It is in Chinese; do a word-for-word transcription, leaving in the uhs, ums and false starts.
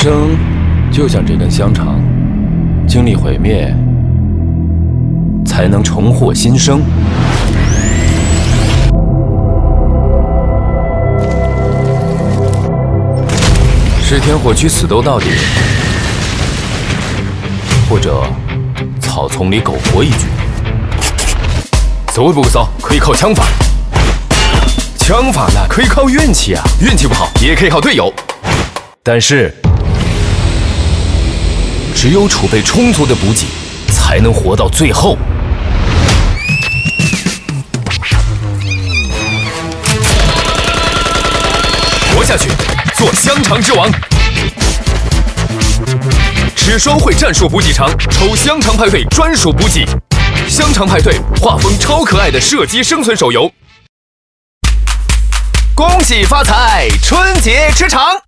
生就像这根香肠，经历毁灭，才能重获新生。是天火区死斗到底，或者草丛里苟活一局。走位不够骚，可以靠枪法。枪法呢，可以靠运气啊，运气不好也可以靠队友。但是，只有储备充足的补给，才能活到最后。活下去，做香肠之王。吃双汇战术补给肠，抽香肠派对专属补给。香肠派对，画风超可爱的射击生存手游。恭喜发财，春节吃肠！